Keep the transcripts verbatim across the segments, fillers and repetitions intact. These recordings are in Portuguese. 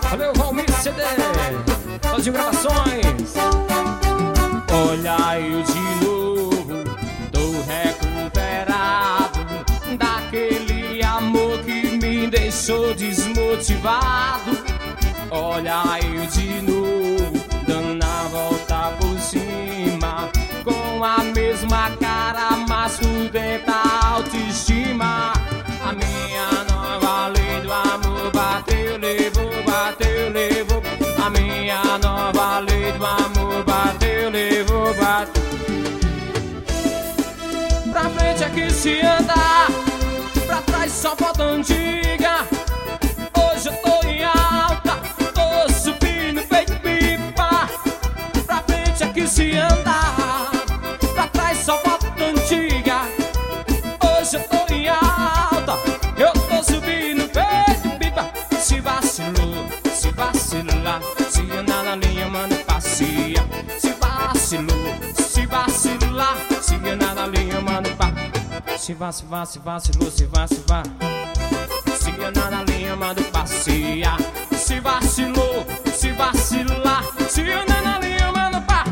Valeu, Valmir C D, Fazil Gravações. Olha eu de novo, tô recuperado daquele amor que me deixou desmotivado. Olha eu de novo, dando a volta por cima, com a mesma cara, mas por dentro a autoestima. A minha nova lei do amor bateu, levou, bateu, levou. A minha nova lei do amor bateu, levou, bateu. Pra frente é que se anda, pra trás só volta antiga. Hoje eu tô em alta, tô subindo feito pipa. Pra frente é que se anda, pra trás só volta antiga. Hoje eu tô em alta, eu tô subindo feito pipa. Se vacilou, se vacilar, se andar na linha, mano, passeia. Se vacilou, se vacilar, se andar na linha, mano, pa. Se vá, se vá, se vacilou, se vá, se vá, se andar na linha, mano, passeia. Se vacilou, se vacilar, se andar na linha, mano, pa.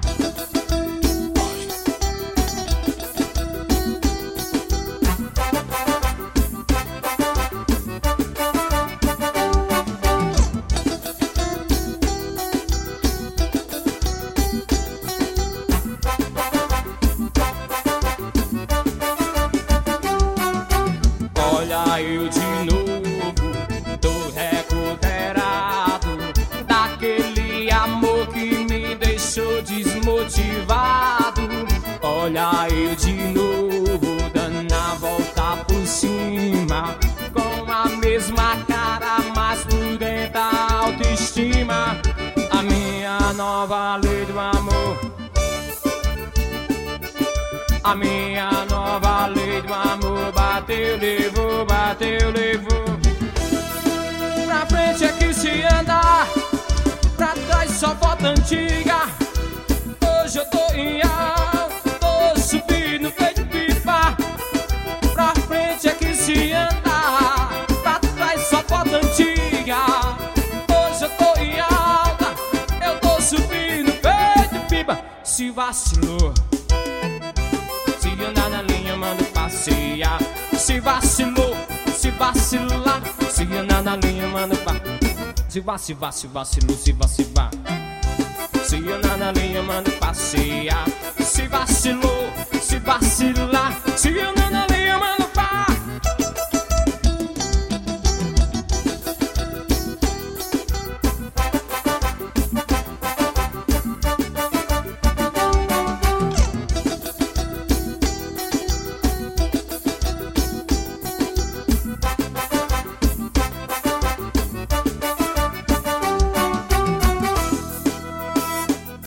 Olha eu de novo, tô recuperado daquele amor que me deixou desmotivado. Olha eu de novo, dando a volta por cima, com a mesma cara, mas por dentro a autoestima. A minha nova lei do amor, a minha nova lei do amor bateu, levou, bateu, levou. Pra frente é que se anda, pra trás só volta antiga. Hoje eu tô em alta, tô subindo feito pipa. Pra frente é que se anda, pra trás só volta antiga. Hoje eu tô em alta, eu tô subindo feito pipa. Se vacilou, se andar na linha, manda passear. Se vacilou, se vacilar, se andar na linha, manda pa. Se vá, se vá, se vacilou, se vá, se vá, se andar na linha, manda passear.